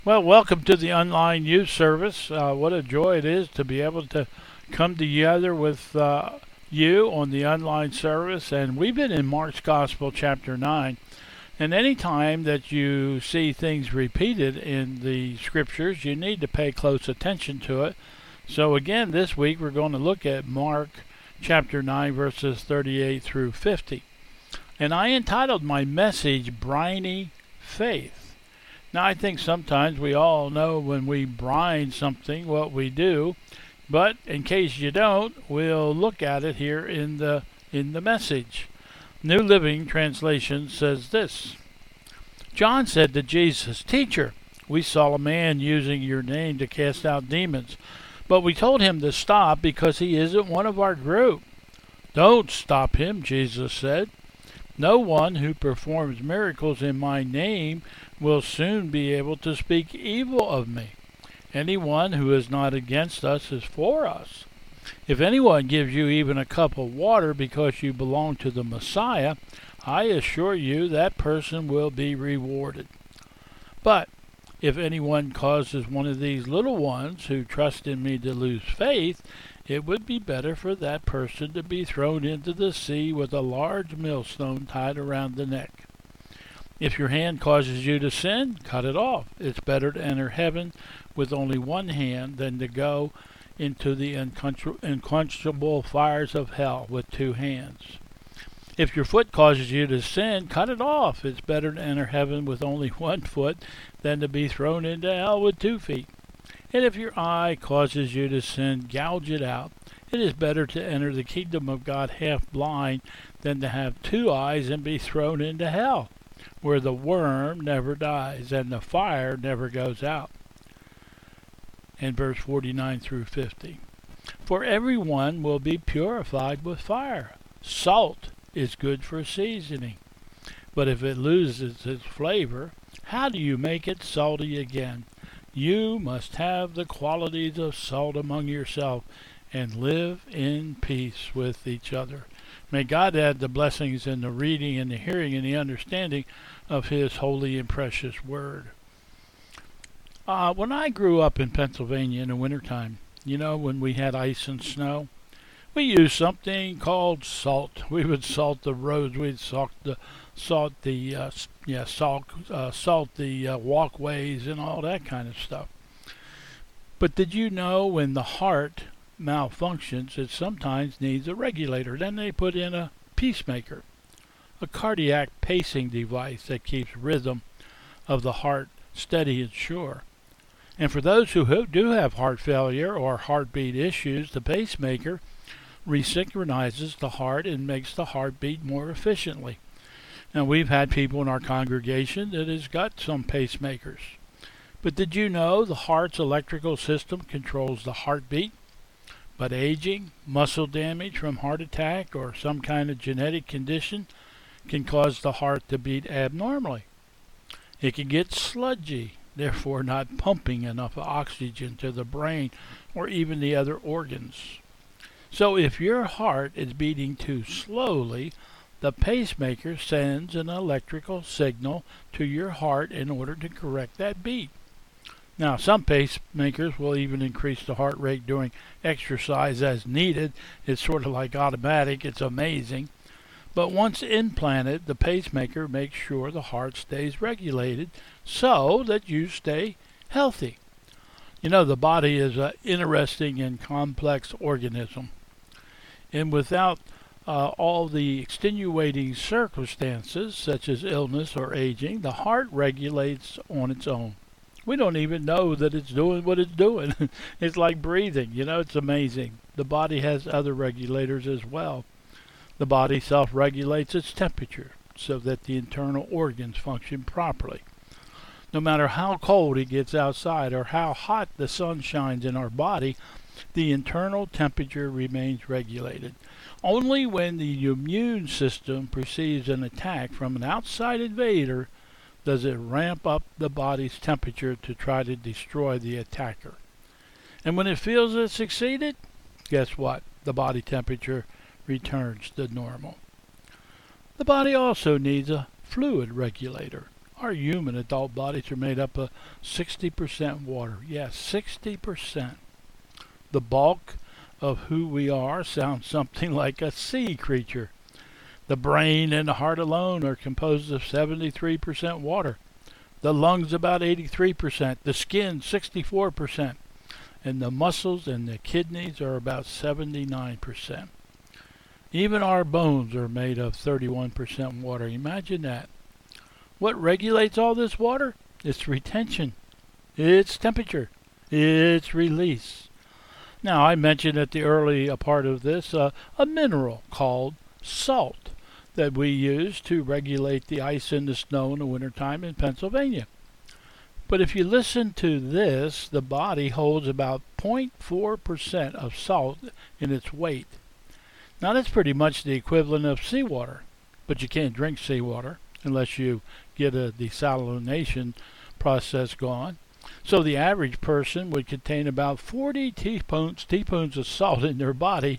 Well, welcome to the online youth service. What a joy it is to be able to come together with you on the online service. And we've been in Mark's Gospel, chapter 9. And any time that you see things repeated in the scriptures, you need to pay close attention to it. So, again, this week we're going to look at Mark chapter 9, verses 38 through 50. And I entitled my message, Briny Faith. Now, I think sometimes we all know when we brine something what we do, but in case you don't, we'll look at it here in the message. New Living Translation says this: John said to Jesus, "Teacher, we saw a man using your name to cast out demons, but we told him to stop because he isn't one of our group." "Don't stop him," Jesus said. "No one who performs miracles in my name will soon be able to speak evil of me. Anyone who is not against us is for us. If anyone gives you even a cup of water because you belong to the Messiah, I assure you that person will be rewarded. But if anyone causes one of these little ones who trust in me to lose faith, it would be better for that person to be thrown into the sea with a large millstone tied around the neck. If your hand causes you to sin, cut it off. It's better to enter heaven with only one hand than to go into the unquenchable fires of hell with two hands. If your foot causes you to sin, cut it off. It's better to enter heaven with only one foot than to be thrown into hell with 2 feet. And if your eye causes you to sin, gouge it out. It is better to enter the kingdom of God half blind than to have 2 eyes and be thrown into hell, where the worm never dies and the fire never goes out." And verse 49 through 50. "For everyone will be purified with fire. Salt is good for seasoning. But if it loses its flavor, how do you make it salty again? You must have the qualities of salt among yourself and live in peace with each other." May God add the blessings in the reading and the hearing and the understanding of His holy and precious Word. When I grew up in Pennsylvania in the wintertime, when we had ice and snow, we used something called salt. We would salt the roads. We'd salt the walkways and all that kind of stuff. But did you know when the heart malfunctions, it sometimes needs a regulator? Then they put in a pacemaker, a cardiac pacing device that keeps rhythm of the heart steady and sure. And for those who do have heart failure or heartbeat issues, the pacemaker resynchronizes the heart and makes the heart beat more efficiently. Now, we've had people in our congregation that has got some pacemakers. But did you know the heart's electrical system controls the heartbeat? But aging, muscle damage from heart attack, or some kind of genetic condition can cause the heart to beat abnormally. It can get sludgy, therefore not pumping enough oxygen to the brain or even the other organs. So if your heart is beating too slowly, the pacemaker sends an electrical signal to your heart in order to correct that beat. Now, some pacemakers will even increase the heart rate during exercise as needed. It's sort of like automatic. It's amazing. But once implanted, the pacemaker makes sure the heart stays regulated so that you stay healthy. The body is an interesting and complex organism. And without all the extenuating circumstances, such as illness or aging, the heart regulates on its own. We don't even know that it's doing what it's doing. It's like breathing. It's amazing. The body has other regulators as well. The body self-regulates its temperature so that the internal organs function properly. No matter how cold it gets outside or how hot the sun shines in our body, the internal temperature remains regulated. Only when the immune system perceives an attack from an outside invader does it ramp up the body's temperature to try to destroy the attacker. And when it feels it succeeded, guess what? The body temperature returns to normal. The body also needs a fluid regulator. Our human adult bodies are made up of 60% water. Yes, 60%. The bulk of who we are sounds something like a sea creature. The brain and the heart alone are composed of 73% water. The lungs about 83%. The skin 64%. And the muscles and the kidneys are about 79%. Even our bones are made of 31% water. Imagine that. What regulates all this water? Its retention, its temperature, its release. Now, I mentioned at the early part of this a mineral called salt that we use to regulate the ice and the snow in the wintertime in Pennsylvania. But if you listen to this, the body holds about 0.4% of salt in its weight. Now, that's pretty much the equivalent of seawater, but you can't drink seawater unless you get a desalination process going. So the average person would contain about 40 teaspoons of salt in their body,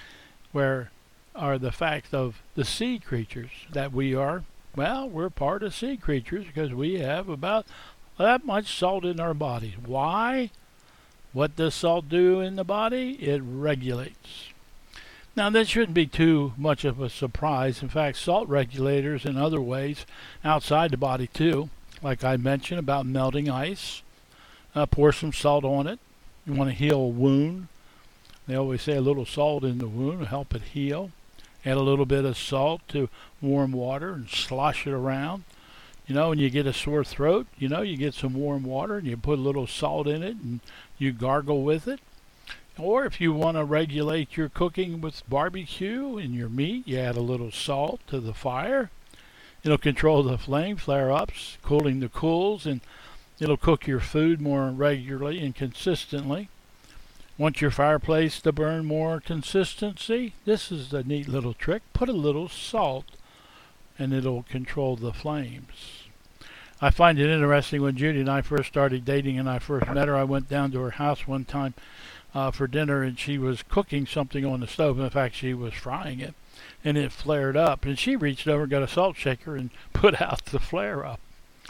where are the fact of the sea creatures that we are. Well, we're part of sea creatures because we have about that much salt in our bodies. Why? What does salt do in the body? It regulates. Now, that shouldn't be too much of a surprise. In fact, salt regulators in other ways outside the body too, like I mentioned about melting ice. Pour some salt on it. You want to heal a wound. They always say a little salt in the wound will help it heal. Add a little bit of salt to warm water and slosh it around. You know, when you get a sore throat, you get some warm water and you put a little salt in it and you gargle with it. Or if you want to regulate your cooking with barbecue and your meat, you add a little salt to the fire. It'll control the flame flare-ups, cooling the cools, and it'll cook your food more regularly and consistently. Want your fireplace to burn more consistency? This is a neat little trick. Put a little salt and it'll control the flames. I find it interesting when Judy and I first started dating and I first met her. I went down to her house one time for dinner and she was cooking something on the stove. In fact, she was frying it and it flared up. And she reached over and got a salt shaker and put out the flare up.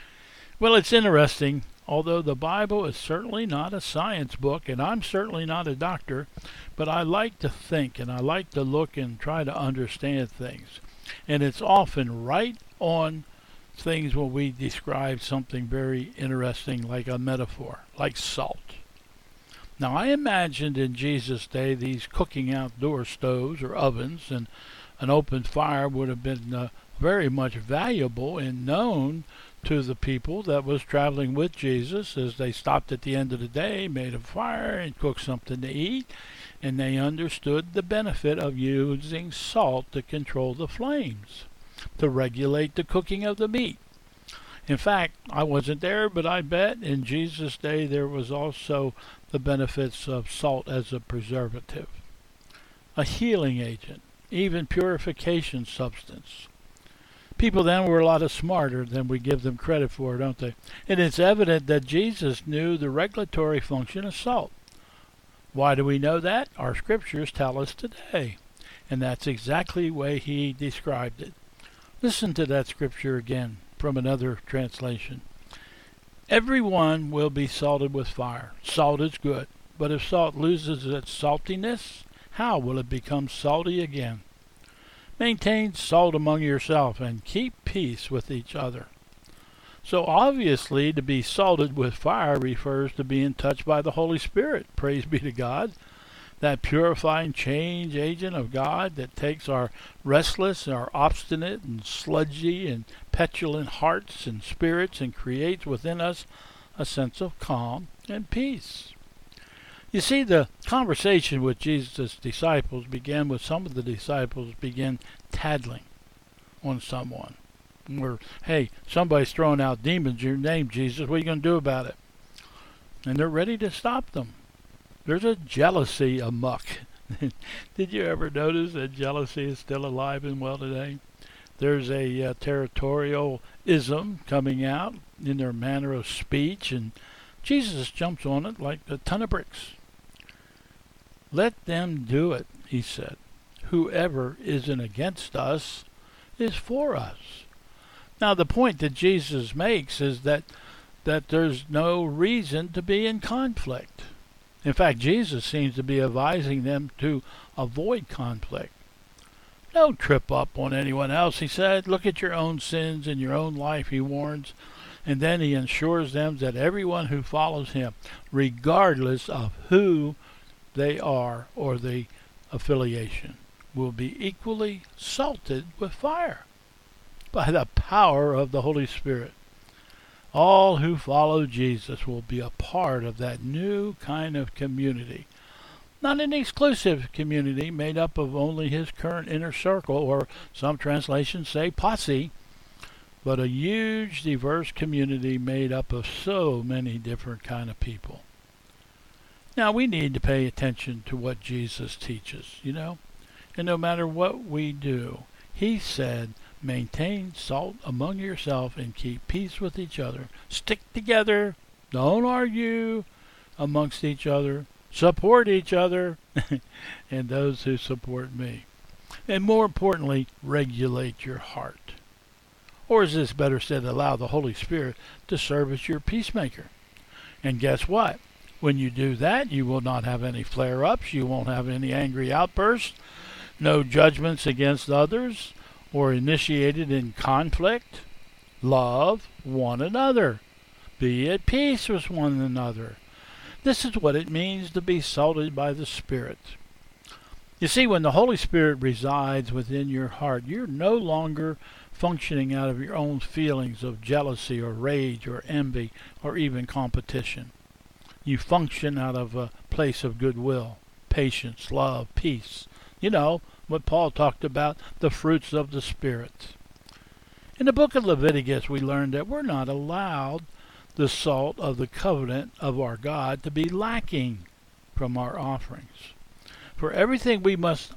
Well, it's interesting. Although the Bible is certainly not a science book, and I'm certainly not a doctor, but I like to think and I like to look and try to understand things. And it's often right on things when we describe something very interesting like a metaphor, like salt. Now, I imagined in Jesus' day these cooking outdoor stoves or ovens and an open fire would have been very much valuable and known to the people that was traveling with Jesus as they stopped at the end of the day, made a fire, and cooked something to eat, and they understood the benefit of using salt to control the flames, to regulate the cooking of the meat. In fact, I wasn't there, but I bet in Jesus' day there was also the benefits of salt as a preservative, a healing agent, even purification substance. People then were a lot smarter than we give them credit for, don't they? And it's evident that Jesus knew the regulatory function of salt. Why do we know that? Our scriptures tell us today. And that's exactly the way he described it. Listen to that scripture again from another translation. Everyone will be salted with fire. Salt is good. But if salt loses its saltiness, how will it become salty again? Maintain salt among yourself and keep peace with each other. So obviously to be salted with fire refers to being touched by the Holy Spirit. Praise be to God. That purifying change agent of God that takes our restless, our obstinate and sludgy and petulant hearts and spirits and creates within us a sense of calm and peace. You see, the conversation with Jesus' disciples began with some of the disciples began tattling on someone. Or, hey, somebody's throwing out demons in your name, Jesus. What are you going to do about it? And they're ready to stop them. There's a jealousy amuck. Did you ever notice that jealousy is still alive and well today? There's a territorialism coming out in their manner of speech, and Jesus jumps on it like a ton of bricks. Let them do it, he said. Whoever isn't against us is for us. Now, the point that Jesus makes is that there's no reason to be in conflict. In fact, Jesus seems to be advising them to avoid conflict. Don't trip up on anyone else, he said. Look at your own sins and your own life, he warns. And then he assures them that everyone who follows him, regardless of who they are or the affiliation, will be equally salted with fire by the power of the Holy Spirit. All who follow Jesus will be a part of that new kind of community. Not an exclusive community made up of only his current inner circle, or some translations say posse, but a huge, diverse community made up of so many different kind of people. Now, we need to pay attention to what Jesus teaches, and no matter what we do, he said, maintain salt among yourself and keep peace with each other. Stick together. Don't argue amongst each other. Support each other and those who support me. And more importantly, regulate your heart. Or is this better said, allow the Holy Spirit to serve as your peacemaker. And guess what? When you do that, you will not have any flare-ups. You won't have any angry outbursts. No judgments against others or initiated in conflict. Love one another. Be at peace with one another. This is what it means to be salted by the Spirit. You see, when the Holy Spirit resides within your heart, you're no longer functioning out of your own feelings of jealousy or rage or envy or even competition. You function out of a place of goodwill, patience, love, peace. What Paul talked about, the fruits of the Spirit. In the book of Leviticus, we learned that we're not allowed the salt of the covenant of our God to be lacking from our offerings. For everything we must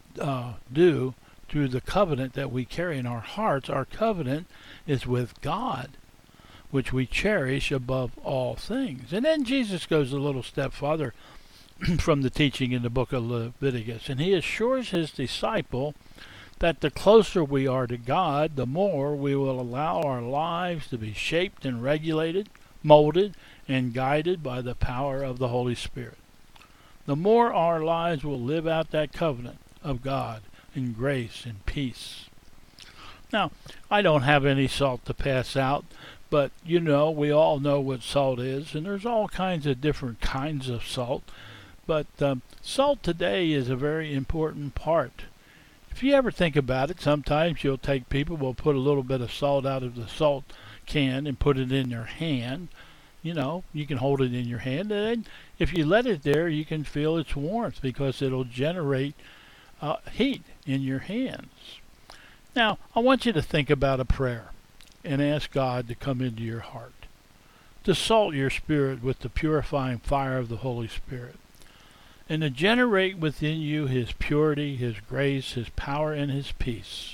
do through the covenant that we carry in our hearts, our covenant is with God, which we cherish above all things. And then Jesus goes a little step farther from the teaching in the book of Leviticus, and he assures his disciple that the closer we are to God, the more we will allow our lives to be shaped and regulated, molded, and guided by the power of the Holy Spirit. The more our lives will live out that covenant of God in grace and peace. Now, I don't have any salt to pass out, but we all know what salt is, and there's all kinds of different kinds of salt. But salt today is a very important part. If you ever think about it, sometimes you'll take people will put a little bit of salt out of the salt can and put it in their hand. You can hold it in your hand, and then if you let it there, you can feel its warmth because it'll generate heat in your hands. Now, I want you to think about a prayer and ask God to come into your heart, to salt your spirit with the purifying fire of the Holy Spirit, and to generate within you his purity, his grace, his power, and his peace.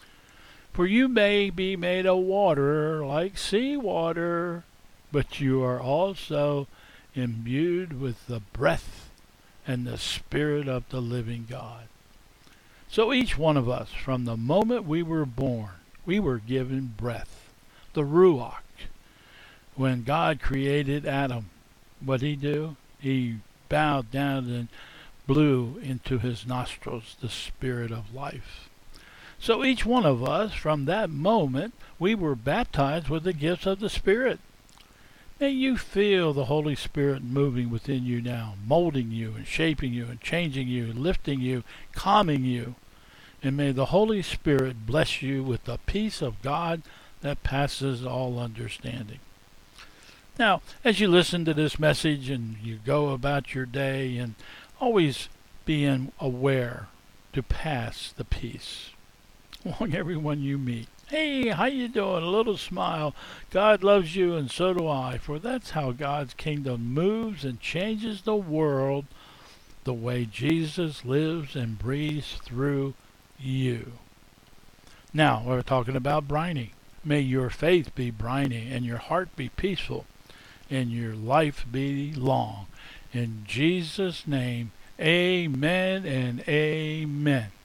For you may be made of water like seawater, but you are also imbued with the breath and the Spirit of the living God. So each one of us, from the moment we were born, we were given breath, the Ruach. When God created Adam, what did he do? He bowed down and blew into his nostrils the Spirit of life. So each one of us, from that moment, we were baptized with the gifts of the Spirit. May you feel the Holy Spirit moving within you now, molding you and shaping you and changing you, lifting you, calming you. And may the Holy Spirit bless you with the peace of God that passes all understanding. Now, as you listen to this message and you go about your day, and always being aware to pass the peace along everyone you meet. Hey, how you doing? A little smile. God loves you, and so do I, for that's how God's kingdom moves and changes the world, the way Jesus lives and breathes through you. Now, we're talking about briny. May your faith be briny, and your heart be peaceful, and your life be long. In Jesus' name, amen and amen.